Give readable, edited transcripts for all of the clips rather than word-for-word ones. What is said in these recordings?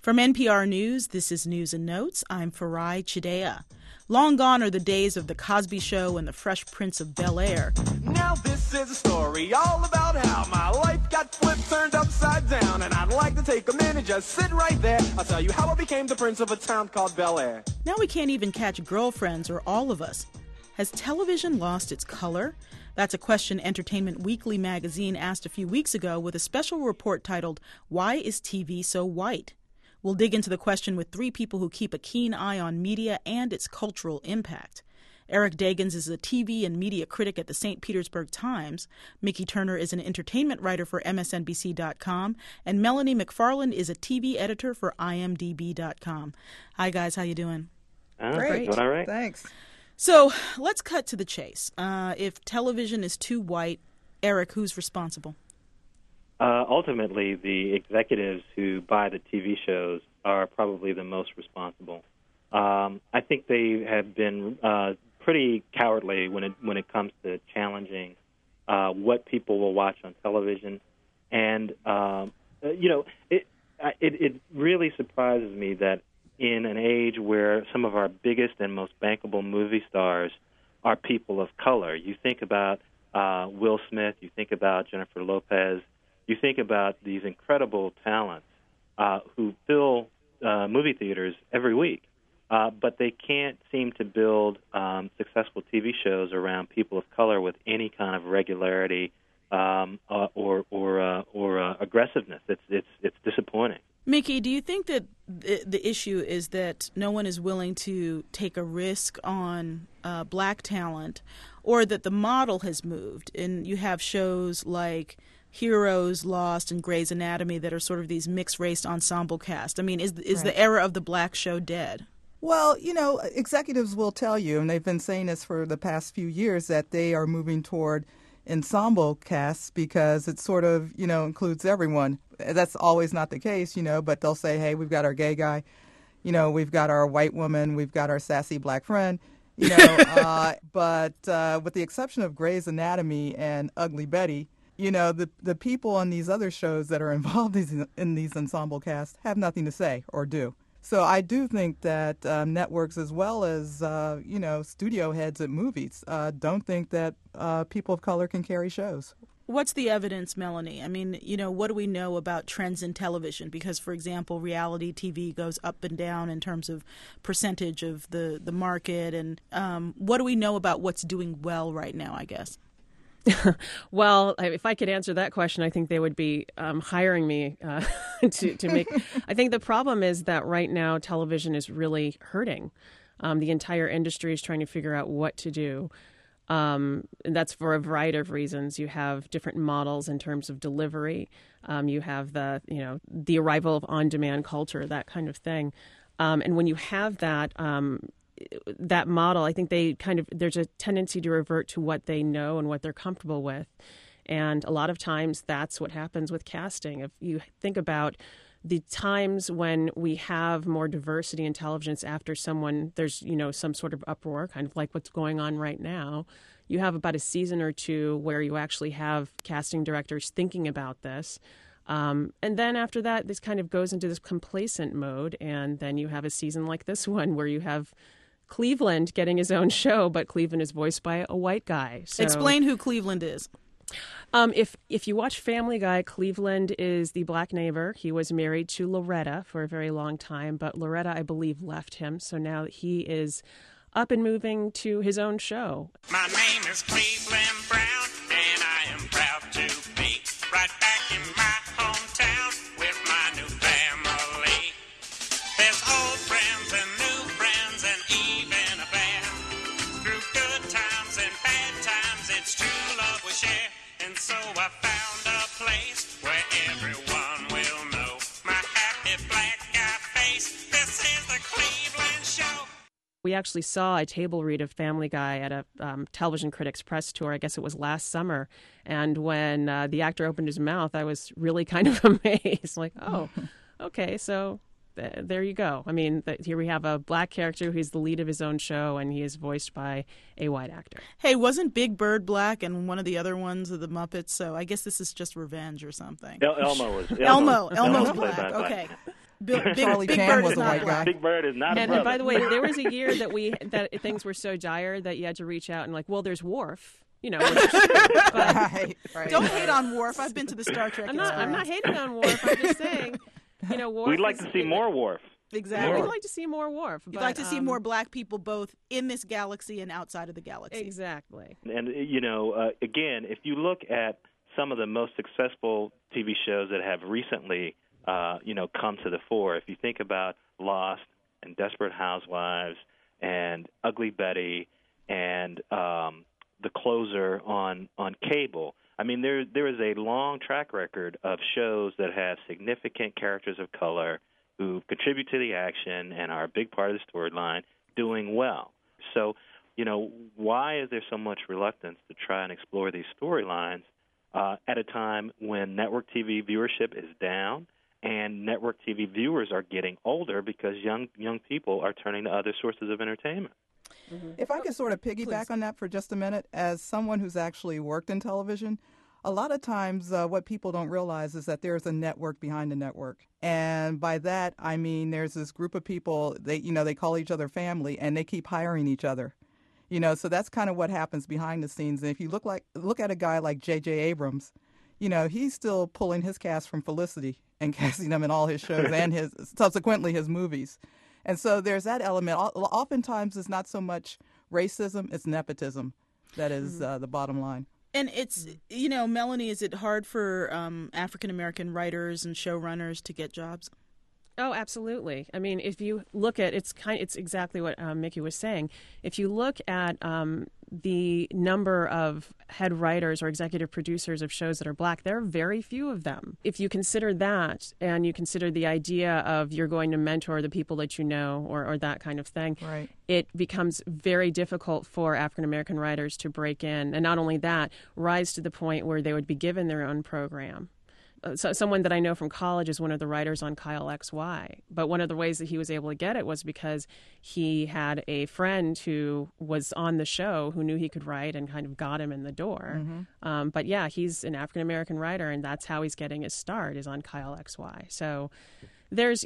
From NPR News, this is News and Notes. I'm Farai Chidea. Long gone are the days of The Cosby Show and The Fresh Prince of Bel-Air. Now this is a story all about how my life got flipped, turned upside down. And I'd like to take a minute, just sit right there. I'll tell you how I became the prince of a town called Bel-Air. Now we can't even catch girlfriends or all of us. Has television lost its color? That's a question Entertainment Weekly magazine asked a few weeks ago with a special report titled, Why is TV So White? We'll dig into the question with three people who keep a keen eye on media and its cultural impact. Eric Deggans is a TV and media critic at the St. Petersburg Times. Mickey Turner is an entertainment writer for MSNBC.com. And Melanie McFarland is a TV editor for IMDb.com. Hi, guys. How you doing? Great. Doing all right. Thanks. So let's cut to the chase. If television is too white, Eric, who's responsible? Ultimately, the executives who buy the TV shows are probably the most responsible. I think they have been pretty cowardly when it comes to challenging what people will watch on television, and it really surprises me that in an age where some of our biggest and most bankable movie stars are people of color. You think about Will Smith, you think about Jennifer Lopez, you think about these incredible talents who fill movie theaters every week, but they can't seem to build successful TV shows around people of color with any kind of regularity or aggressiveness. It's disappointing. Mickey, do you think that the issue is that no one is willing to take a risk on black talent, or that the model has moved and you have shows like Heroes, Lost, and Grey's Anatomy that are sort of these mixed-race ensemble cast? I mean, is the era of the black show dead? Well, executives will tell you, and they've been saying this for the past few years, that they are moving toward ensemble casts because it sort of, includes everyone. That's always not the case, but they'll say, hey, we've got our gay guy, we've got our white woman, we've got our sassy black friend, but with the exception of Grey's Anatomy and Ugly Betty, the people on these other shows that are involved in these ensemble casts have nothing to say or do. So I do think that networks as well as, studio heads at movies don't think that people of color can carry shows. What's the evidence, Melanie? I mean, what do we know about trends in television? Because, for example, reality TV goes up and down in terms of percentage of the market. And what do we know about what's doing well right now, I guess? Well, if I could answer that question, I think they would be hiring me to make. I think the problem is that right now television is really hurting. The entire industry is trying to figure out what to do. And that's for a variety of reasons. You have different models in terms of delivery. You have the arrival of on-demand culture, that kind of thing. And when you have that model, I think there's a tendency to revert to what they know and what they're comfortable with. And a lot of times that's what happens with casting. If you think about the times when we have more diversity in television, it's after there's some sort of uproar, kind of like what's going on right now. You have about a season or two where you actually have casting directors thinking about this. And then after that, this kind of goes into this complacent mode. And then you have a season like this one where you have Cleveland getting his own show, but Cleveland is voiced by a white guy. So, explain who Cleveland is. If you watch Family Guy, Cleveland is the black neighbor. He was married to Loretta for a very long time, but Loretta, I believe, left him. So now he is up and moving to his own show. My name is Cleveland Brown, and I am proud to be right back in my hometown with my new family. There's old friends and new friends and even a band. Through good times and bad times, it's true love we share. And so I found a place where everyone will know my happy black guy face. This is the Cleveland Show. We actually saw a table read of Family Guy at a television critics press tour. I guess it was last summer. And when the actor opened his mouth, I was really kind of amazed. Like, oh, okay, so there you go. I mean, here we have a black character who's the lead of his own show, and he is voiced by a white actor. Hey, wasn't Big Bird black and one of the other ones of the Muppets? So I guess this is just revenge or something. Elmo's Elmo's black. Okay. Charlie Big Chan Bird was is a not white black. guy. Big Bird is not a And brother. by the way, there was a year that things were so dire that you had to reach out and like, well, there's Worf. You know, but Right. Don't hate on Worf. I've been to the Star Trek. I'm not hating on Worf. I'm just saying, you know, Worf. We'd like to see more Worf. Exactly. We'd like to see more Worf. You'd like to see more black people both in this galaxy and outside of the galaxy. Exactly. And, again, if you look at some of the most successful TV shows that have recently, come to the fore, if you think about Lost and Desperate Housewives and Ugly Betty and The Closer on cable, I mean, there is a long track record of shows that have significant characters of color who contribute to the action and are a big part of the storyline doing well. So, why is there so much reluctance to try and explore these storylines at a time when network TV viewership is down and network TV viewers are getting older because young people are turning to other sources of entertainment? If I could sort of piggyback on that for just a minute, as someone who's actually worked in television, a lot of times what people don't realize is that there's a network behind the network. And by that, I mean there's this group of people, they call each other family, and they keep hiring each other. So that's kind of what happens behind the scenes. And if you look at a guy like J.J. Abrams, he's still pulling his cast from Felicity and casting them in all his shows and subsequently his movies. And so there's that element. Oftentimes it's not so much racism, it's nepotism that is the bottom line. And it's, Melanie, is it hard for African-American writers and showrunners to get jobs? Oh, absolutely. I mean, if you look at it's exactly what Mickey was saying. If you look at the number of head writers or executive producers of shows that are black, there are very few of them. If you consider that and you consider the idea of you're going to mentor the people that you know or that kind of thing, right, it becomes very difficult for African-American writers to break in. And not only that, rise to the point where they would be given their own program. So someone that I know from college is one of the writers on Kyle XY. But one of the ways that he was able to get it was because he had a friend who was on the show who knew he could write and kind of got him in the door. Mm-hmm. But yeah, he's an African-American writer, and that's how he's getting his start, is on Kyle XY. So there's,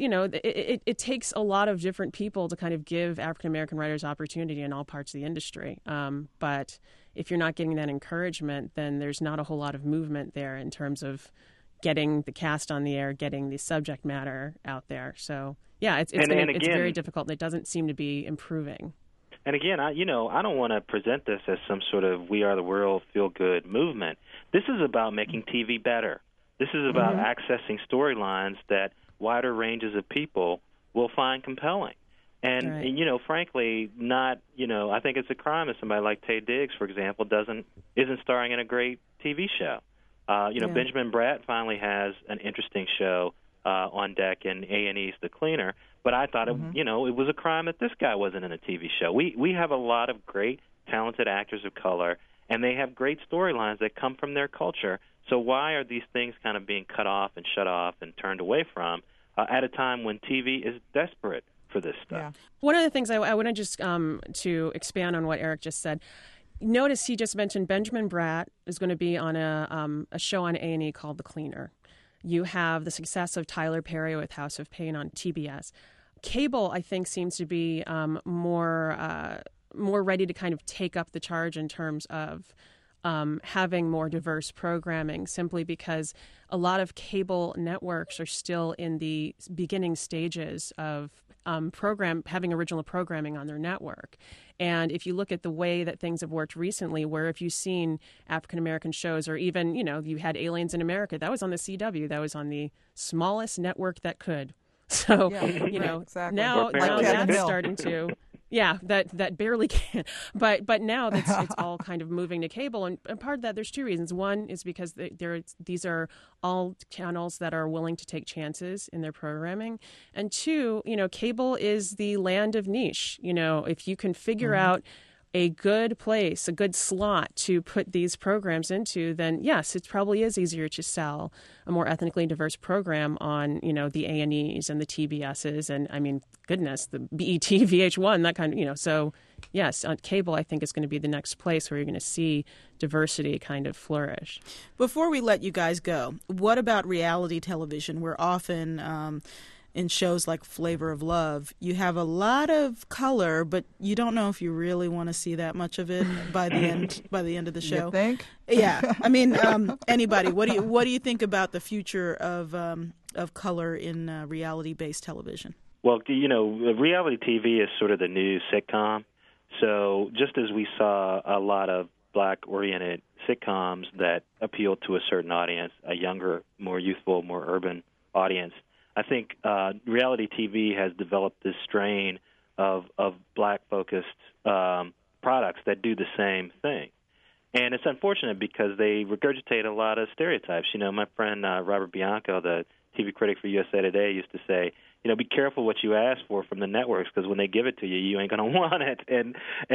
it takes a lot of different people to kind of give African-American writers opportunity in all parts of the industry. But if you're not getting that encouragement, then there's not a whole lot of movement there in terms of getting the cast on the air, getting the subject matter out there. So, yeah, it's very difficult, and it doesn't seem to be improving. And again, I don't want to present this as some sort of we are the world feel-good movement. This is about making TV better. This is about accessing storylines that wider ranges of people will find compelling. And, right. and frankly, not, I think it's a crime if somebody like Taye Diggs, for example, isn't starring in a great TV show. Benjamin Bratt finally has an interesting show on deck in A&E's The Cleaner, but I thought it was a crime that this guy wasn't in a TV show. We have a lot of great, talented actors of color, and they have great storylines that come from their culture. So why are these things kind of being cut off and shut off and turned away from at a time when TV is desperate for this stuff? Yeah. One of the things I want to just to expand on what Eric just said. Notice he just mentioned Benjamin Bratt is going to be on a show on A&E called The Cleaner. You have the success of Tyler Perry with House of Pain on TBS. Cable, I think, seems to be more ready to kind of take up the charge in terms of having more diverse programming, simply because a lot of cable networks are still in the beginning stages of having original programming on their network. And if you look at the way that things have worked recently, where if you've seen African-American shows, or even, you had Aliens in America, that was on the CW, that was on the smallest network that could. So, exactly. now Kevin that's Hill. starting to... Yeah, that barely can. But now it's all kind of moving to cable. And part of that, there's two reasons. One is because these are all channels that are willing to take chances in their programming. And two, cable is the land of niche. If you can figure out a good place, a good slot to put these programs into, then yes, it probably is easier to sell a more ethnically diverse program on, the A&Es and the TBSs and, goodness, the BET, VH1, that kind of, So yes, on cable, I think is going to be the next place where you're going to see diversity kind of flourish. Before we let you guys go, what about reality television, where often in shows like Flavor of Love, you have a lot of color, but you don't know if you really want to see that much of it by the end of the show. You think? Yeah, I mean, anybody, what do you think about the future of color in reality-based television? Well, reality TV is sort of the new sitcom. So just as we saw a lot of black-oriented sitcoms that appeal to a certain audience, a younger, more youthful, more urban audience, I think reality TV has developed this strain of black-focused products that do the same thing. And it's unfortunate because they regurgitate a lot of stereotypes. My friend Robert Bianco, the TV critic for USA Today, used to say, be careful what you ask for from the networks, because when they give it to you, you ain't going to want it. And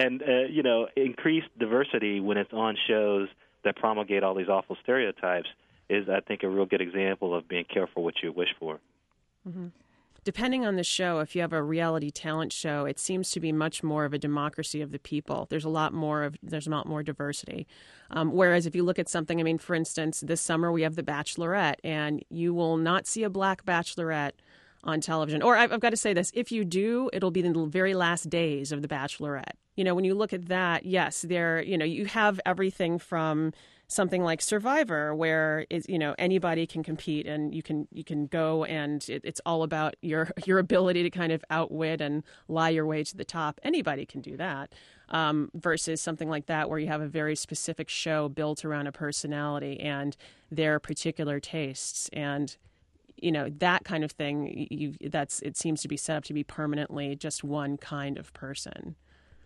increased diversity when it's on shows that promulgate all these awful stereotypes is, I think, a real good example of being careful what you wish for. Mm-hmm. Depending on the show, if you have a reality talent show, it seems to be much more of a democracy of the people. There's a lot more diversity. Whereas if you look at something, for instance, this summer we have The Bachelorette, and you will not see a black bachelorette on television. Or I've got to say this, if you do, it'll be the very last days of The Bachelorette. When you look at that, yes, you have everything from something like Survivor, where anybody can compete, and you can go, and it's all about your ability to kind of outwit and lie your way to the top. Anybody can do that, versus something like that where you have a very specific show built around a personality and their particular tastes, and that kind of thing. It seems to be set up to be permanently just one kind of person.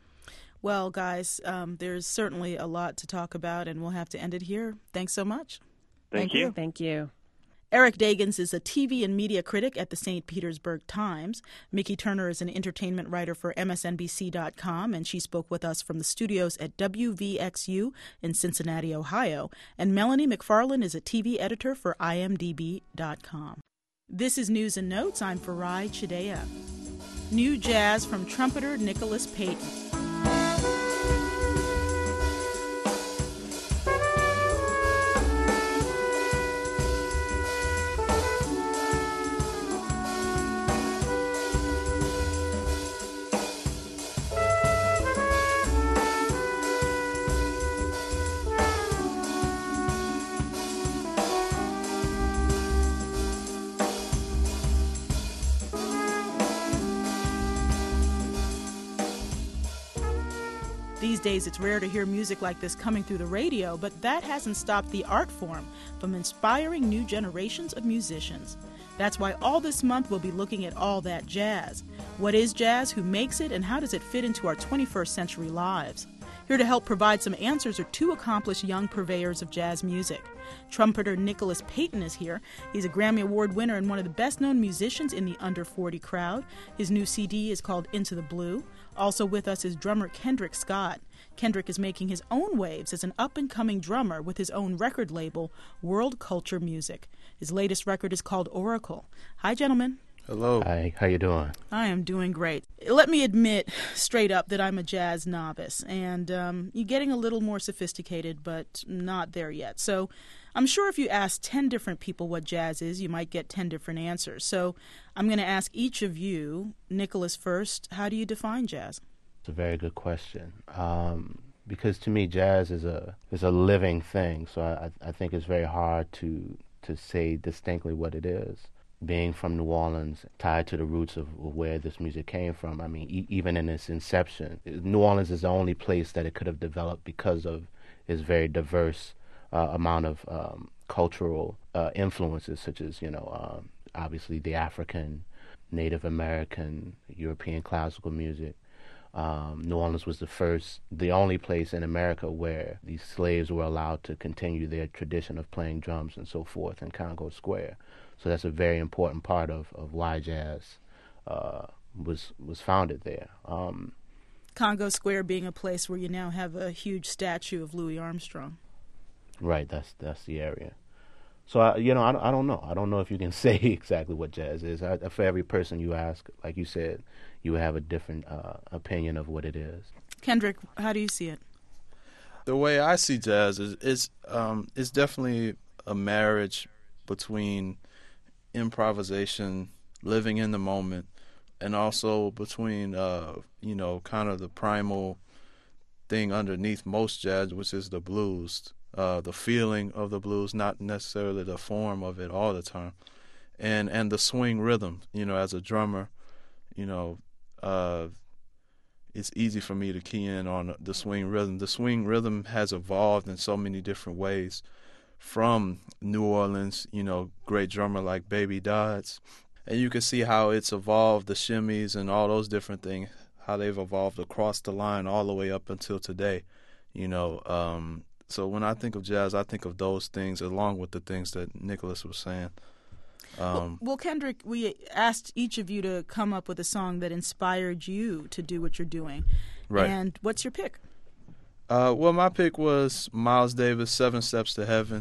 Well, guys, there's certainly a lot to talk about, and we'll have to end it here. Thanks so much. Thank you. Thank you. Eric Deggans is a TV and media critic at the St. Petersburg Times. Mickey Turner is an entertainment writer for MSNBC.com, and she spoke with us from the studios at WVXU in Cincinnati, Ohio. And Melanie McFarland is a TV editor for IMDb.com. This is News and Notes. I'm Farai Chidea. New jazz from trumpeter Nicholas Payton. These days, it's rare to hear music like this coming through the radio, but that hasn't stopped the art form from inspiring new generations of musicians. That's why all this month we'll be looking at all that jazz. What is jazz, who makes it, and how does it fit into our 21st century lives? Here to help provide some answers are two accomplished young purveyors of jazz music. Trumpeter Nicholas Payton is here. He's a Grammy Award winner and one of the best-known musicians in the under 40 crowd. His new CD is called Into the Blue. Also with us is drummer Kendrick Scott. Kendrick is making his own waves as an up-and-coming drummer with his own record label, World Culture Music. His latest record is called Oracle. Hi, gentlemen. Hello. Hi, how you doing? I am doing great. Let me admit straight up that I'm a jazz novice, and you're getting a little more sophisticated, but not there yet. So I'm sure if you ask 10 different people what jazz is, you might get 10 different answers. So I'm going to ask each of you, Nicholas first, how do you define jazz? It's a very good question. Because to me, jazz is a living thing, so I think it's very hard to say distinctly what it is. Being from New Orleans, tied to the roots of where this music came from, I mean, even in its inception, New Orleans is the only place that it could have developed because of its very diverse amount of cultural influences, such as, obviously the African, Native American, European classical music. New Orleans was the only place in America where these slaves were allowed to continue their tradition of playing drums and so forth in Congo Square. So that's a very important part of why jazz was founded there. Congo Square being a place where you now have a huge statue of Louis Armstrong. Right, that's the area. So I don't know. I don't know if you can say exactly what jazz is. For every person you ask, like you said, you have a different opinion of what it is. Kendrick, how do you see it? The way I see jazz is definitely a marriage between improvisation living in the moment, and also between kind of the primal thing underneath most jazz, which is the blues, the feeling of the blues, not necessarily the form of it all the time, and the swing rhythm. As a drummer, it's easy for me to key in on the swing rhythm. The swing rhythm has evolved in so many different ways from New Orleans, great drummer like Baby Dodds. And you can see how it's evolved, the shimmies and all those different things, how they've evolved across the line all the way up until today. So when I think of jazz, I think of those things along with the things that Nicholas was saying. Well, Kendrick, we asked each of you to come up with a song that inspired you to do what you're doing. Right. And what's your pick? Well, my pick was Miles Davis, 7 Steps to Heaven.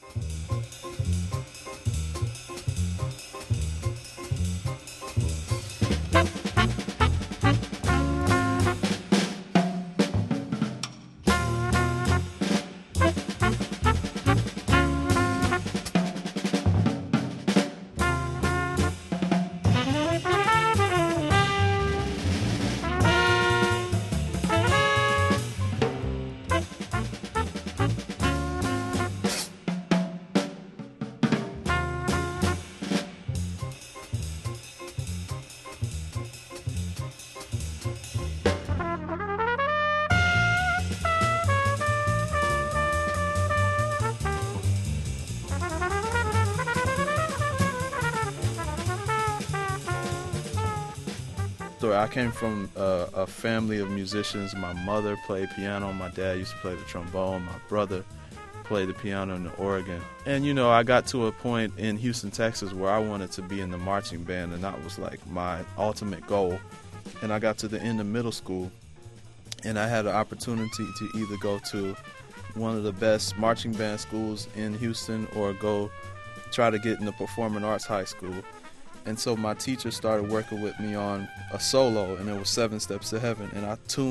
I came from a family of musicians. My mother played piano. My dad used to play the trombone. My brother played the piano in the organ. And, I got to a point in Houston, Texas, where I wanted to be in the marching band, and that was like my ultimate goal. And I got to the end of middle school, and I had an opportunity to either go to one of the best marching band schools in Houston or go try to get into performing arts high school. And so my teacher started working with me on a solo, and it was 7 Steps to Heaven. And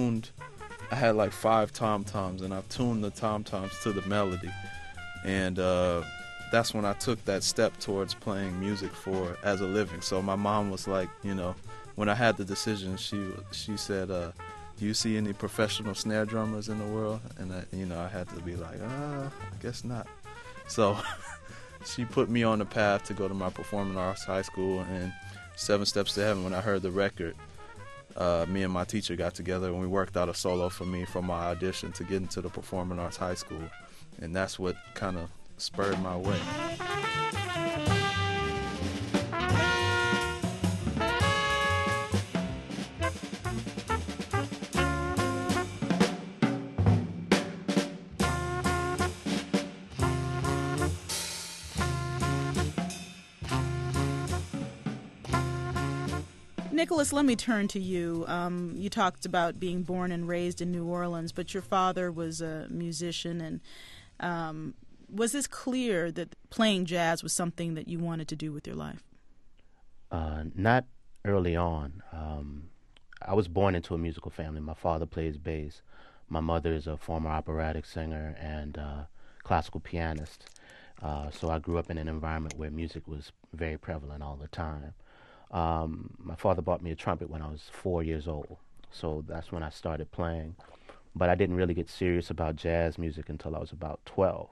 I had like 5 tom-toms, and I tuned the tom-toms to the melody. And that's when I took that step towards playing music as a living. So my mom was like, when I had the decision, she said, do you see any professional snare drummers in the world? And I had to be like, I guess not. So she put me on the path to go to my performing arts high school, and 7 Steps to Heaven, when I heard the record, me and my teacher got together and we worked out a solo for me for my audition to get into the performing arts high school. And that's what kind of spurred my way. Nicholas, let me turn to you. You talked about being born and raised in New Orleans, but your father was a musician, and was this clear that playing jazz was something that you wanted to do with your life? Not early on. I was born into a musical family. My father plays bass. My mother is a former operatic singer and classical pianist. So I grew up in an environment where music was very prevalent all the time. My father bought me a trumpet when I was 4 years old, so that's when I started playing. But I didn't really get serious about jazz music until I was about 12.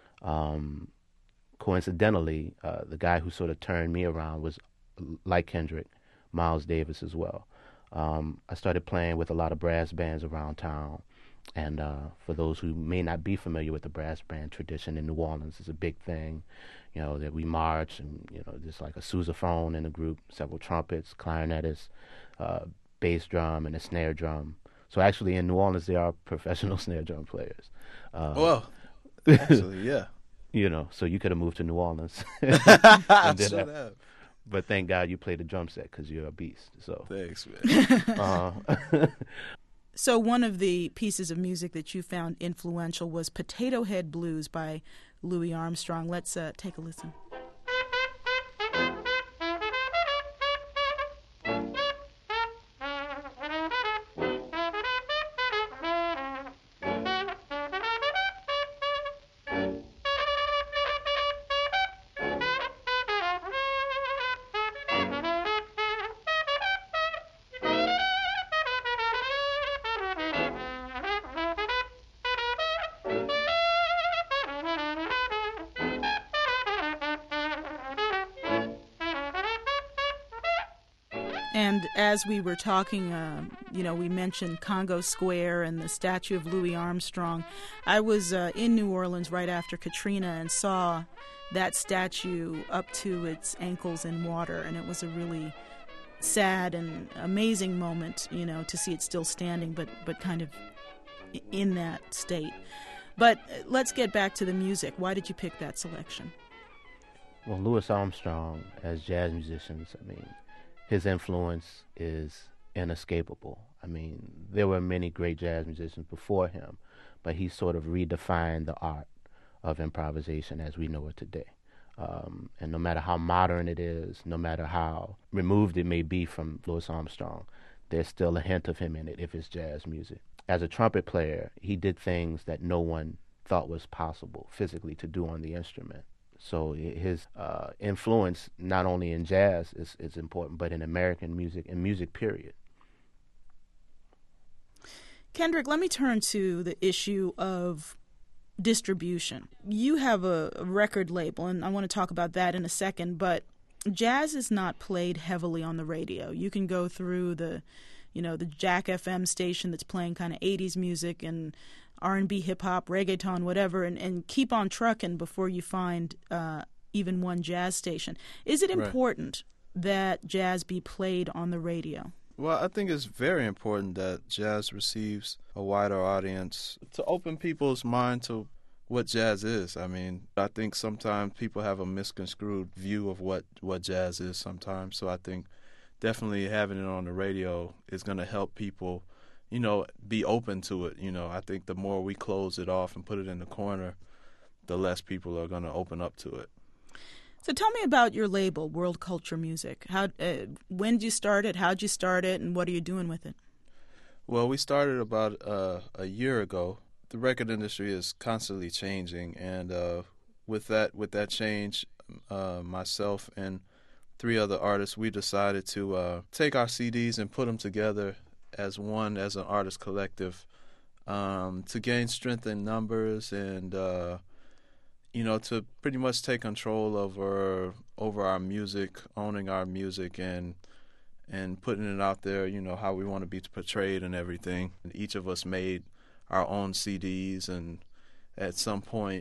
Coincidentally, the guy who sort of turned me around was, like Kendrick, Miles Davis as well. I started playing with a lot of brass bands around town, and for those who may not be familiar with the brass band tradition in New Orleans, it's a big thing. That we march, and there's like a sousaphone in the group, several trumpets, clarinetists, bass drum, and a snare drum. So actually, in New Orleans, there are professional snare drum players. Well, actually, yeah. So you could have moved to New Orleans. I should have. But thank God you played the drum set because you're a beast. So thanks, man. So one of the pieces of music that you found influential was Potato Head Blues by Louis Armstrong. Let's take a listen. And as we were talking, we mentioned Congo Square and the statue of Louis Armstrong. I was in New Orleans right after Katrina and saw that statue up to its ankles in water, and it was a really sad and amazing moment, to see it still standing, but kind of in that state. But let's get back to the music. Why did you pick that selection? Well, Louis Armstrong, as jazz musicians, his influence is inescapable. There were many great jazz musicians before him, but he sort of redefined the art of improvisation as we know it today. And no matter how modern it is, no matter how removed it may be from Louis Armstrong, there's still a hint of him in it if it's jazz music. As a trumpet player, he did things that no one thought was possible physically to do on the instrument. So his influence, not only in jazz, is important, but in American music and music, period. Kendrick, let me turn to the issue of distribution. You have a record label, and I want to talk about that in a second, but jazz is not played heavily on the radio. You can go through the Jack FM station that's playing kind of 80s music and R&B, hip-hop, reggaeton, whatever, and keep on trucking before you find even one jazz station. Is it important that jazz be played on the radio? Well, I think it's very important that jazz receives a wider audience to open people's mind to what jazz is. I think sometimes people have a misconstrued view of what jazz is sometimes. So I think definitely having it on the radio is going to help people, be open to it. I think the more we close it off and put it in the corner, the less people are going to open up to it. So tell me about your label, World Culture Music. When did you start it? How'd you start it? And what are you doing with it? Well, we started about a year ago. The record industry is constantly changing, and with that change, myself and 3 other artists, we decided to take our CDs and put them together as an artist collective, to gain strength in numbers and to pretty much take control over our music, owning our music, and putting it out there, how we want to be portrayed and everything. And each of us made our own CDs, and at some point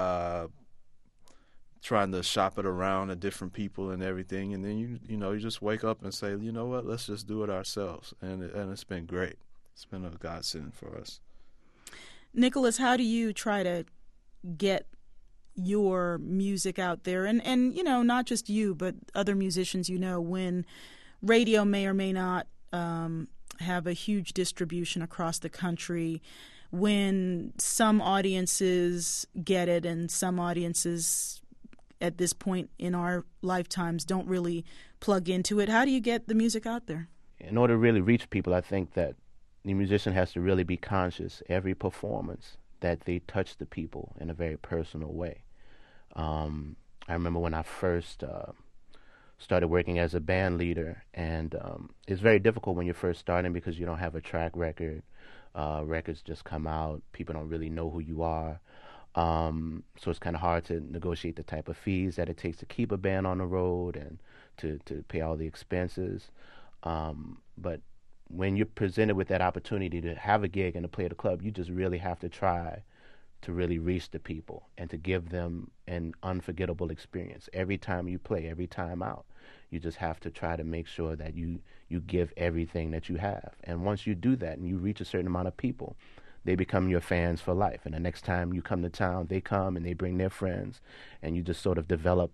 trying to shop it around to different people and everything, and then you just wake up and say, you know what, let's just do it ourselves, and it's been great. It's been a godsend for us. Nicholas, how do you try to get your music out there, and not just you, but other musicians, when radio may or may not have a huge distribution across the country, when some audiences get it and some audiences at this point in our lifetimes don't really plug into it? How do you get the music out there? In order to really reach people, I think that the musician has to really be conscious every performance that they touch the people in a very personal way. I remember when I first started working as a band leader, and it's very difficult when you're first starting because you don't have a track record. Records just come out. People don't really know who you are. So it's kind of hard to negotiate the type of fees that it takes to keep a band on the road and to pay all the expenses. But when you're presented with that opportunity to have a gig and to play at a club, you just really have to try to really reach the people and to give them an unforgettable experience. Every time you play, every time out, you just have to try to make sure that you give everything that you have. And once you do that and you reach a certain amount of people, they become your fans for life. And the next time you come to town, they come and they bring their friends, and you just sort of develop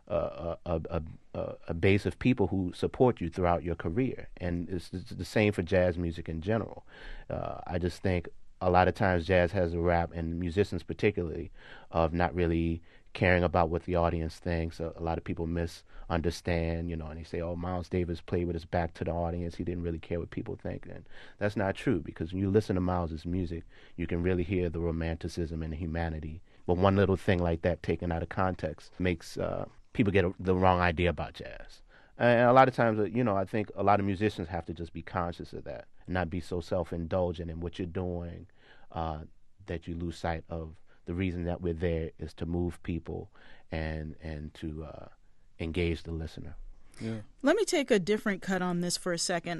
a base of people who support you throughout your career. And it's the same for jazz music in general. I just think a lot of times jazz has a rap, and musicians particularly, of not really caring about what the audience thinks. A lot of people misunderstand, and they say, oh, Miles Davis played with his back to the audience. He didn't really care what people think. And that's not true, because when you listen to Miles's music, you can really hear the romanticism and the humanity. But one little thing like that taken out of context makes people get the wrong idea about jazz. And a lot of times, I think a lot of musicians have to just be conscious of that and not be so self-indulgent in what you're doing that you lose sight of the reason that we're there is to move people and to engage the listener. Yeah. Let me take a different cut on this for a second.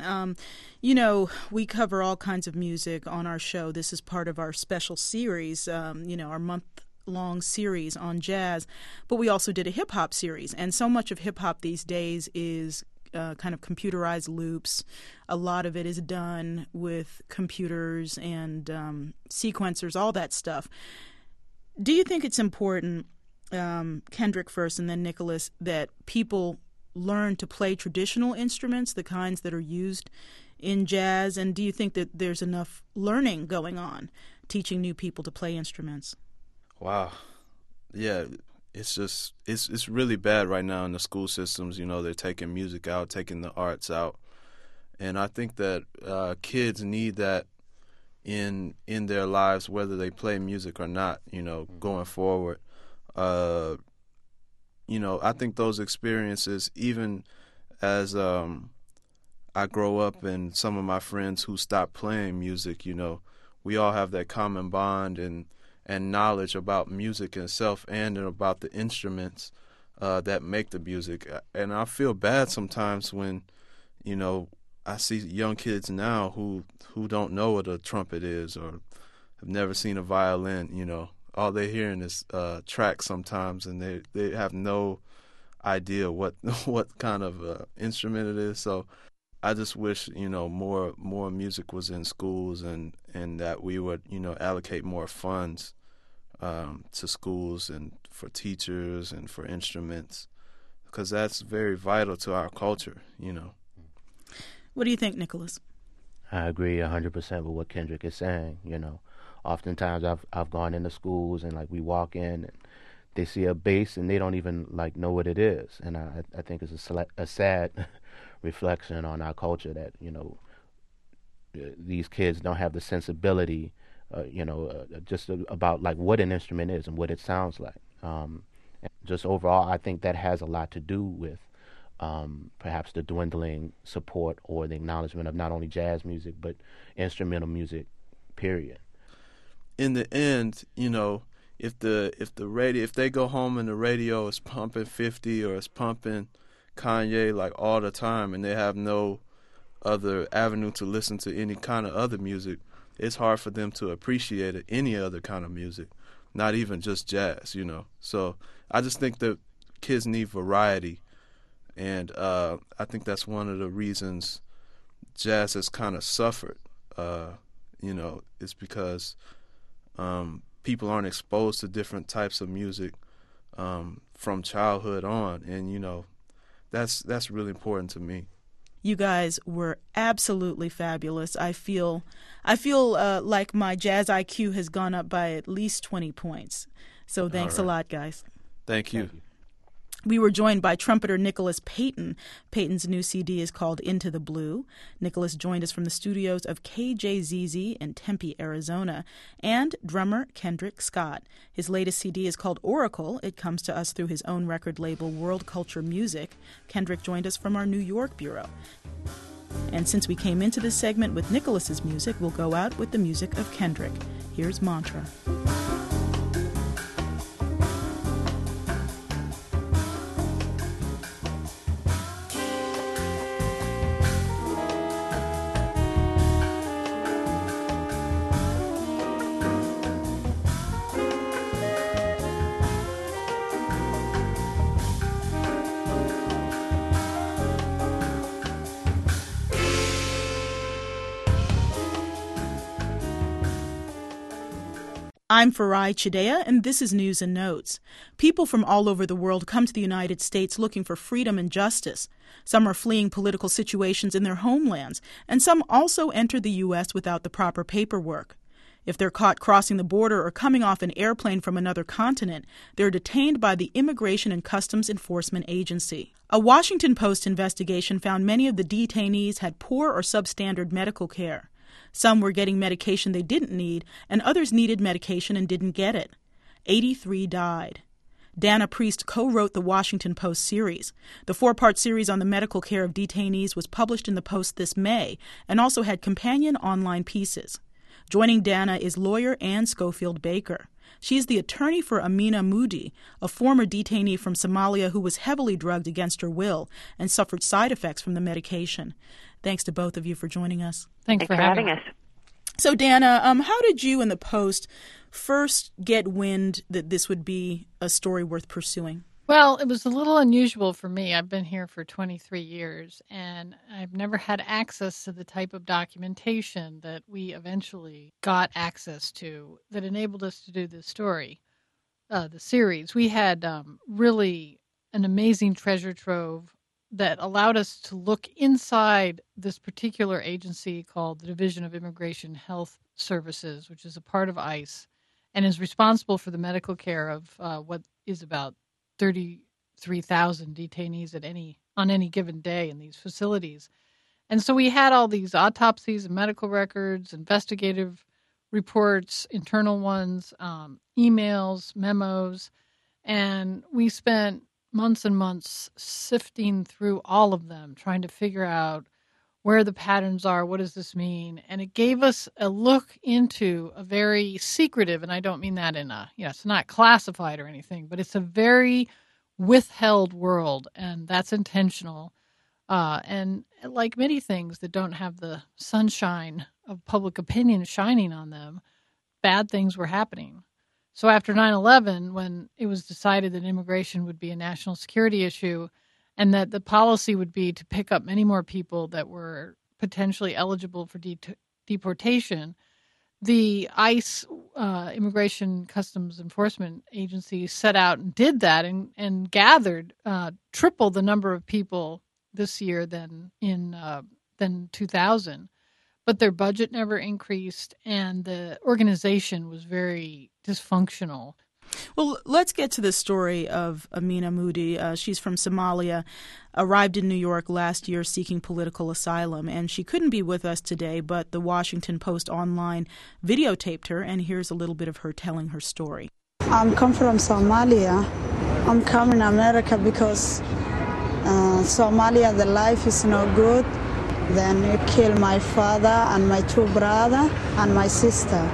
We cover all kinds of music on our show. This is part of our special series, our month-long series on jazz. But we also did a hip-hop series. And so much of hip-hop these days is kind of computerized loops. A lot of it is done with computers and sequencers, all that stuff. Do you think it's important, Kendrick first and then Nicholas, that people learn to play traditional instruments, the kinds that are used in jazz? And do you think that there's enough learning going on, teaching new people to play instruments? Wow. Yeah, it's really bad right now in the school systems. They're taking music out, taking the arts out. And I think that kids need that in their lives, whether they play music or not, going forward. I think those experiences, even as I grow up and some of my friends who stop playing music, we all have that common bond and knowledge about music itself and about the instruments that make the music. And I feel bad sometimes when, I see young kids now who don't know what a trumpet is or have never seen a violin. All they're hearing is tracks sometimes, and they have no idea what kind of instrument it is. So I just wish more music was in schools and that we would allocate more funds to schools and for teachers and for instruments, because that's very vital to our culture. What do you think, Nicholas? I agree 100% with what Kendrick is saying. Oftentimes I've gone into schools and we walk in and they see a bass and they don't even know what it is, and I think it's a sad reflection on our culture that these kids don't have the sensibility, just about what an instrument is and what it sounds like. And just overall, I think that has a lot to do with perhaps the dwindling support or the acknowledgement of not only jazz music but instrumental music, period. In the end, if they go home and the radio is pumping 50 or it's pumping Kanye all the time and they have no other avenue to listen to any kind of other music, it's hard for them to appreciate any other kind of music, not even just jazz, So I just think that kids need variety, and I think that's one of the reasons jazz has kind of suffered. It's because people aren't exposed to different types of music from childhood on, and that's really important to me. You guys were absolutely fabulous. I feel like my jazz IQ has gone up by at least 20 points. So thanks a lot, guys. Thank you. We were joined by trumpeter Nicholas Payton. Payton's new CD is called Into the Blue. Nicholas joined us from the studios of KJZZ in Tempe, Arizona, and drummer Kendrick Scott. His latest CD is called Oracle. It comes to us through his own record label, World Culture Music. Kendrick joined us from our New York bureau. And since we came into this segment with Nicholas's music, we'll go out with the music of Kendrick. Here's Mantra. I'm Farai Chideya, and this is News and Notes. People from all over the world come to the United States looking for freedom and justice. Some are fleeing political situations in their homelands, and some also enter the U.S. without the proper paperwork. If they're caught crossing the border or coming off an airplane from another continent, they're detained by the Immigration and Customs Enforcement Agency. A Washington Post investigation found many of the detainees had poor or substandard medical care. Some were getting medication they didn't need, and others needed medication and didn't get it. 83 died. Dana Priest co-wrote the Washington Post series. The 4-part series on the medical care of detainees was published in the Post this May and also had companion online pieces. Joining Dana is lawyer Ann Schofield Baker. She's the attorney for Amina Moody, a former detainee from Somalia who was heavily drugged against her will and suffered side effects from the medication. Thanks to both of you for joining us. Thanks for having us. So, Dana, how did you and the Post first get wind that this would be a story worth pursuing? Well, it was a little unusual for me. I've been here for 23 years, and I've never had access to the type of documentation that we eventually got access to that enabled us to do this story, the series. We had really an amazing treasure trove that allowed us to look inside this particular agency called the Division of Immigration Health Services, which is a part of ICE, and is responsible for the medical care of what is about 33,000 detainees on any given day in these facilities. And so we had all these autopsies and medical records, investigative reports, internal ones, emails, memos, and we spent months and months sifting through all of them, trying to figure out where the patterns are, what does this mean? And it gave us a look into a very secretive, and I don't mean that in it's not classified or anything, but it's a very withheld world, and that's intentional. And like many things that don't have the sunshine of public opinion shining on them, bad things were happening. So after 9/11, when it was decided that immigration would be a national security issue, and that the policy would be to pick up many more people that were potentially eligible for deportation, the ICE, Immigration Customs Enforcement Agency, set out and did that and gathered triple the number of people this year than 2000. But their budget never increased, and the organization was very dysfunctional. Well, let's get to the story of Amina Moody. She's from Somalia, arrived in New York last year seeking political asylum, and she couldn't be with us today, but the Washington Post Online videotaped her, and here's a little bit of her telling her story. I'm come from Somalia. I'm coming to America because Somalia, the life is no good. Then you kill my father and my two brothers and my sister.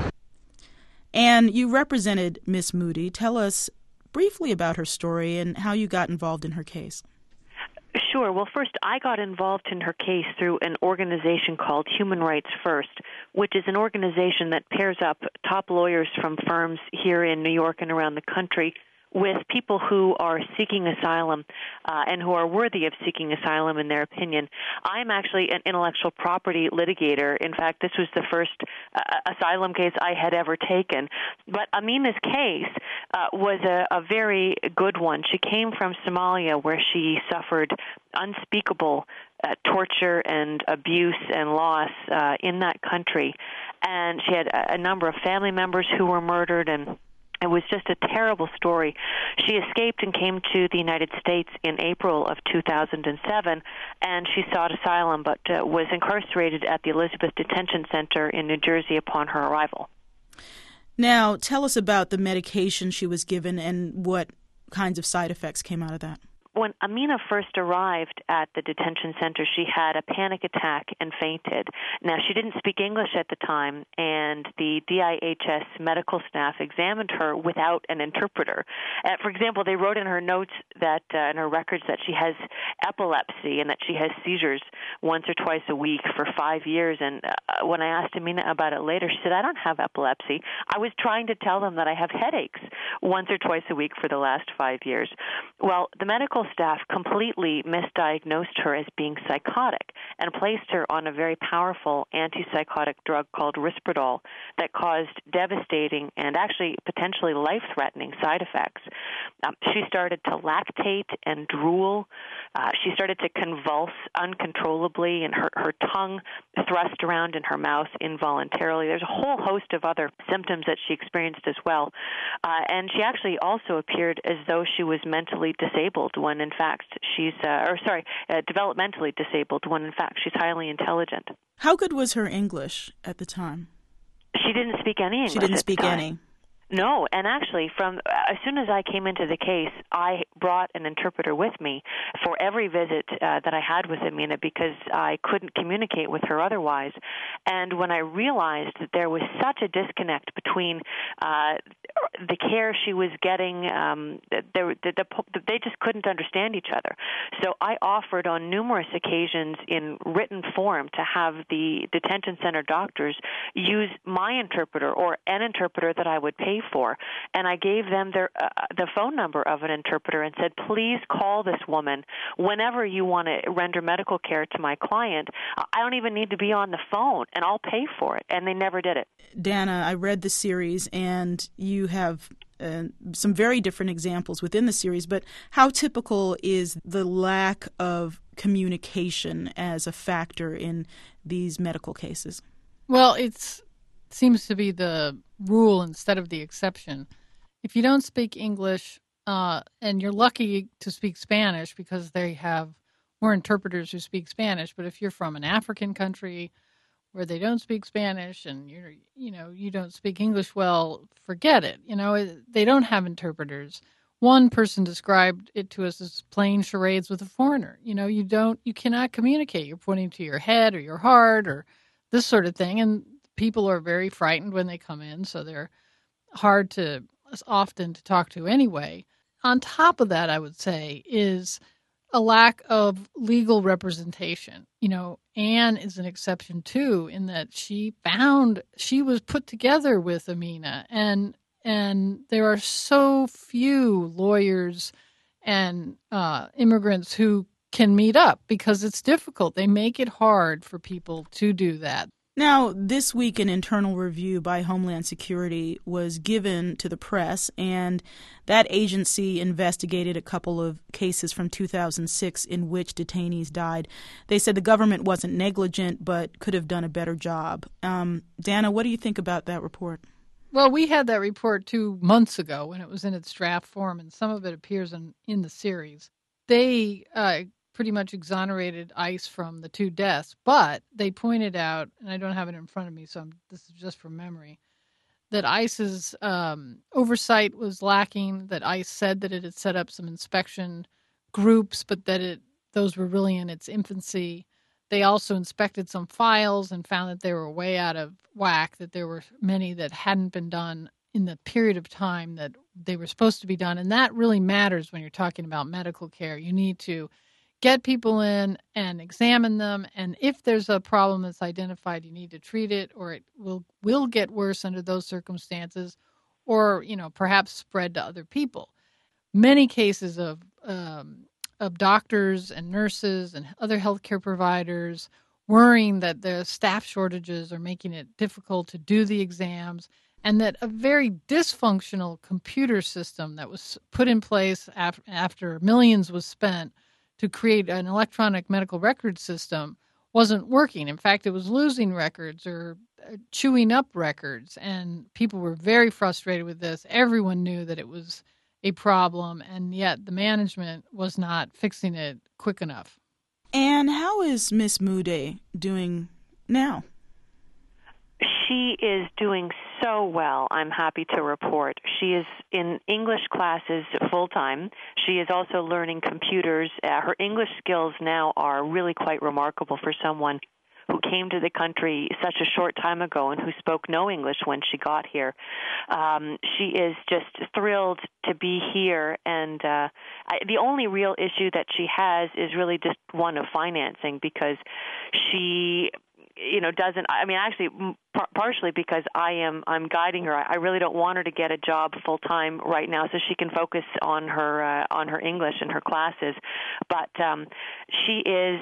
And you represented Miss Moody. Tell us briefly about her story and how you got involved in her case. Sure. Well, first, I got involved in her case through an organization called Human Rights First, which is an organization that pairs up top lawyers from firms here in New York and around the country with people who are seeking asylum and who are worthy of seeking asylum in their opinion. I'm actually an intellectual property litigator. In fact, this was the first asylum case I had ever taken. But Amina's case was a very good one. She came from Somalia, where she suffered unspeakable torture and abuse and loss in that country. And she had a number of family members who were murdered, and it was just a terrible story. She escaped and came to the United States in April of 2007, and she sought asylum but was incarcerated at the Elizabeth Detention Center in New Jersey upon her arrival. Now, tell us about the medication she was given and what kinds of side effects came out of that. When Amina first arrived at the detention center, she had a panic attack and fainted. Now, she didn't speak English at the time, and the DIHS medical staff examined her without an interpreter. For example, they wrote in her notes that in her records that she has epilepsy and that she has seizures once or twice a week for 5 years. And when I asked Amina about it later, she said, "I don't have epilepsy. I was trying to tell them that I have headaches once or twice a week for the last 5 years." Well, the medical staff completely misdiagnosed her as being psychotic and placed her on a very powerful antipsychotic drug called Risperdal that caused devastating and actually potentially life-threatening side effects. She started to lactate and drool. She started to convulse uncontrollably, and her tongue thrust around in her mouth involuntarily. There's a whole host of other symptoms that she experienced as well. And she actually also appeared as though she was mentally disabled when in fact she's, developmentally disabled when in fact she's highly intelligent. How good was her English at the time? She didn't speak any English. She didn't speak any. No, and actually, as soon as I came into the case, I brought an interpreter with me for every visit that I had with Amina because I couldn't communicate with her otherwise. And when I realized that there was such a disconnect between the care she was getting, they just couldn't understand each other. So I offered on numerous occasions in written form to have the detention center doctors use my interpreter or an interpreter that I would pay for. And I gave them the phone number of an interpreter and said, please call this woman whenever you want to render medical care to my client. I don't even need to be on the phone, and I'll pay for it. And they never did it. Dana, I read the series, and you have some very different examples within the series, but how typical is the lack of communication as a factor in these medical cases? Well, it seems to be the rule instead of the exception. If you don't speak English, and you're lucky to speak Spanish because they have more interpreters who speak Spanish, but if you're from an African country where they don't speak Spanish and you don't speak English well, forget it. They don't have interpreters. One person described it to us as playing charades with a foreigner. You cannot communicate. You're pointing to your head or your heart or this sort of thing, and people are very frightened when they come in, so they're hard to often to talk to anyway. On top of that, I would say, is a lack of legal representation. Anne is an exception too, in that she was put together with Amina, and there are so few lawyers and immigrants who can meet up because it's difficult. They make it hard for people to do that. Now, this week, an internal review by Homeland Security was given to the press, and that agency investigated a couple of cases from 2006 in which detainees died. They said the government wasn't negligent but could have done a better job. Dana, what do you think about that report? Well, we had that report 2 months ago when it was in its draft form, and some of it appears in the series. They pretty much exonerated ICE from the 2 deaths, but they pointed out, and I don't have it in front of me, so this is just from memory, that ICE's oversight was lacking, that ICE said that it had set up some inspection groups, but that those were really in its infancy. They also inspected some files and found that they were way out of whack, that there were many that hadn't been done in the period of time that they were supposed to be done, and that really matters when you're talking about medical care. You need to get people in and examine them, and if there's a problem that's identified, you need to treat it, or it will get worse under those circumstances, or perhaps spread to other people. Many cases of doctors and nurses and other healthcare providers worrying that the staff shortages are making it difficult to do the exams, and that a very dysfunctional computer system that was put in place after millions was spent to create an electronic medical record system wasn't working. In fact, it was losing records or chewing up records, and people were very frustrated with this. Everyone knew that it was a problem, and yet the management was not fixing it quick enough. And how is Miss Mude doing now? She is doing so well, I'm happy to report. She is in English classes full-time. She is also learning computers. Her English skills now are really quite remarkable for someone who came to the country such a short time ago and who spoke no English when she got here. She is just thrilled to be here, and the only real issue that she has is really just one of financing, because she doesn't. I mean, actually, partially because I'm guiding her. I really don't want her to get a job full time right now, so she can focus on her English and her classes. But she is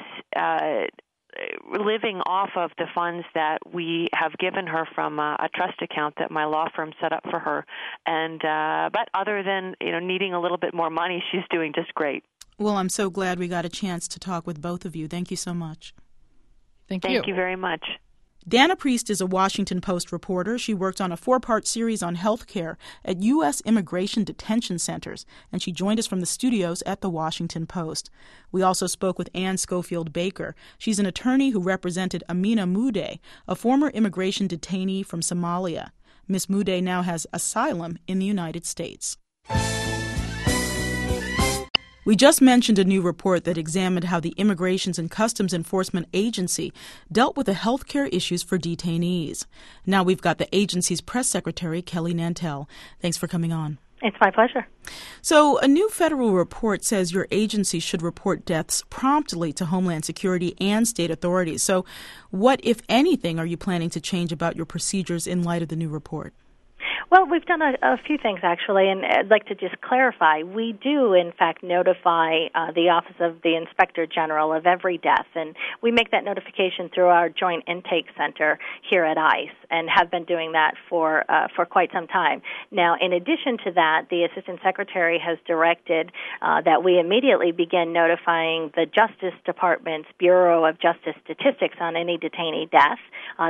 living off of the funds that we have given her from a trust account that my law firm set up for her. And but other than needing a little bit more money, she's doing just great. Well, I'm so glad we got a chance to talk with both of you. Thank you so much. Thank you. Thank you very much. Dana Priest is a Washington Post reporter. She worked on a 4-part series on health care at U.S. immigration detention centers, and she joined us from the studios at the Washington Post. We also spoke with Anne Schofield Baker. She's an attorney who represented Amina Mude, a former immigration detainee from Somalia. Miss Mude now has asylum in the United States. We just mentioned a new report that examined how the Immigrations and Customs Enforcement Agency dealt with the health care issues for detainees. Now we've got the agency's press secretary, Kelly Nantel. Thanks for coming on. It's my pleasure. So a new federal report says your agency should report deaths promptly to Homeland Security and state authorities. So what, if anything, are you planning to change about your procedures in light of the new report? Well, we've done a few things, actually, and I'd like to just clarify. We do, in fact, notify the Office of the Inspector General of every death, and we make that notification through our Joint Intake Center here at ICE, and have been doing that for quite some time. Now, in addition to that, the Assistant Secretary has directed that we immediately begin notifying the Justice Department's Bureau of Justice Statistics on any detainee death.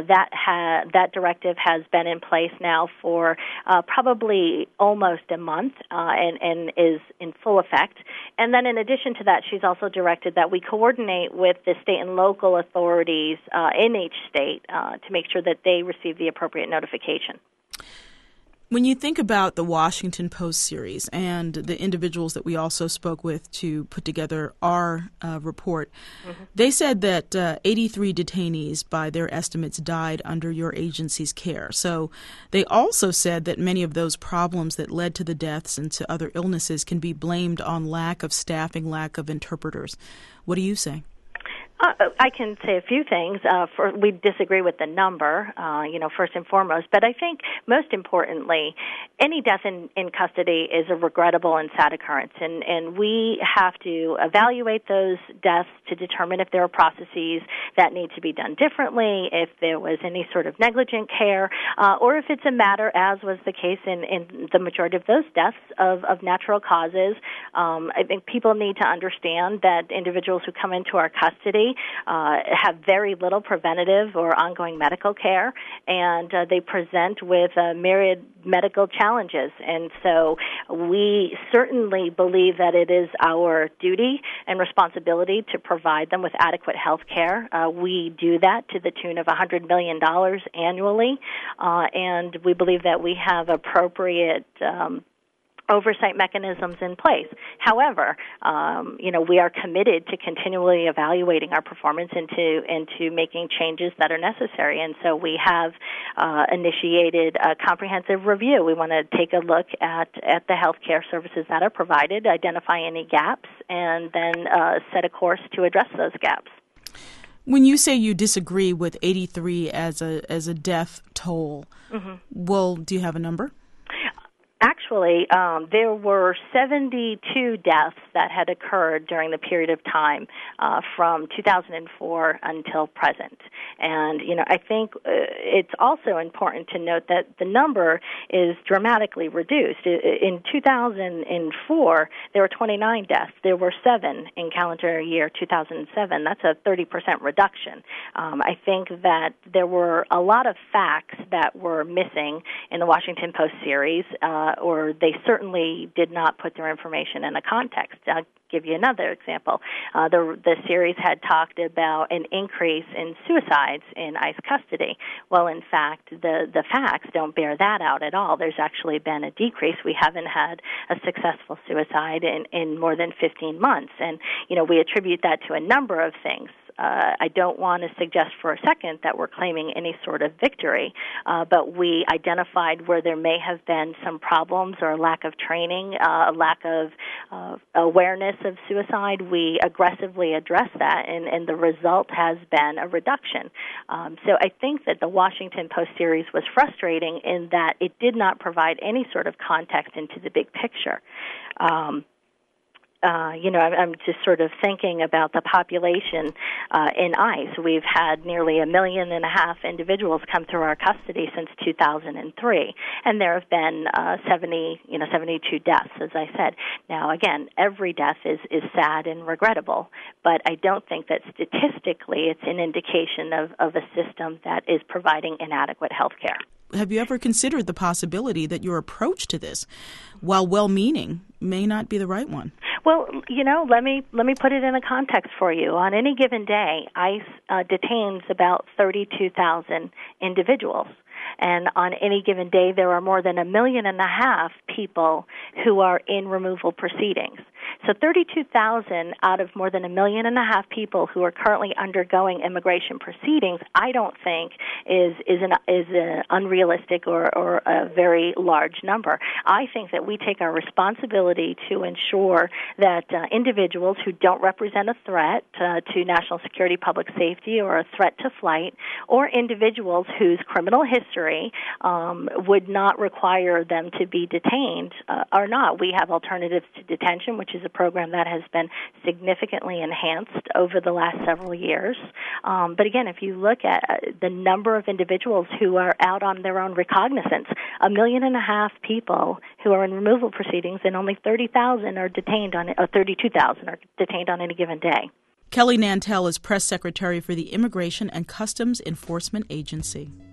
That directive has been in place now for probably almost a month and is in full effect. And then in addition to that, she's also directed that we coordinate with the state and local authorities in each state to make sure that they receive the appropriate notification. When you think about the Washington Post series and the individuals that we also spoke with to put together our report, they said that 83 detainees, by their estimates, died under your agency's care. So they also said that many of those problems that led to the deaths and to other illnesses can be blamed on lack of staffing, lack of interpreters. What do you say? I can say a few things. We disagree with the number, first and foremost. But I think most importantly, any death in custody is a regrettable and sad occurrence. And we have to evaluate those deaths to determine if there are processes that need to be done differently, if there was any sort of negligent care, or if it's a matter, as was the case in the majority of those deaths, of natural causes. I think people need to understand that individuals who come into our custody have very little preventative or ongoing medical care, and they present with myriad medical challenges. And so we certainly believe that it is our duty and responsibility to provide them with adequate health care. We do that to the tune of $100 million annually, and we believe that we have appropriate oversight mechanisms in place. However, we are committed to continually evaluating our performance into making changes that are necessary. And so we have initiated a comprehensive review. We want to take a look at the health care services that are provided, identify any gaps, and then set a course to address those gaps. When you say you disagree with 83 as a death toll, well, do you have a number? Actually, there were 72 deaths that had occurred during the period of time from 2004 until present. And, I think it's also important to note that the number is dramatically reduced. In 2004, there were 29 deaths. There were 7 in calendar year 2007. That's a 30% reduction. I think that there were a lot of facts that were missing in the Washington Post series, or they certainly did not put their information in a context. I'll give you another example. The series had talked about an increase in suicides in ICE custody. Well, in fact, the facts don't bear that out at all. There's actually been a decrease. We haven't had a successful suicide in more than 15 months. And, we attribute that to a number of things. I don't want to suggest for a second that we're claiming any sort of victory, but we identified where there may have been some problems or a lack of training, a lack of awareness of suicide. We aggressively addressed that, and the result has been a reduction. So I think that the Washington Post series was frustrating in that it did not provide any sort of context into the big picture. I'm just sort of thinking about the population in ICE. We've had nearly 1.5 million individuals come through our custody since 2003, and there have been 72 deaths, as I said. Now, again, every death is sad and regrettable, but I don't think that statistically it's an indication of a system that is providing inadequate health care. Have you ever considered the possibility that your approach to this, while well-meaning, may not be the right one? Well, let me put it in a context for you. On any given day, ICE detains about 32,000 individuals. And on any given day, there are more than 1.5 million people who are in removal proceedings. So 32,000 out of more than 1.5 million people who are currently undergoing immigration proceedings, I don't think is an unrealistic or a very large number. I think that we take our responsibility to ensure that individuals who don't represent a threat to national security, public safety, or a threat to flight, or individuals whose criminal history would not require them to be detained, are not. We have alternatives to detention, which is a program that has been significantly enhanced over the last several years. But again, if you look at the number of individuals who are out on their own recognizance, 1.5 million people who are in removal proceedings, and only 30,000 are detained 32,000 are detained on any given day. Kelly Nantel is press secretary for the Immigration and Customs Enforcement Agency.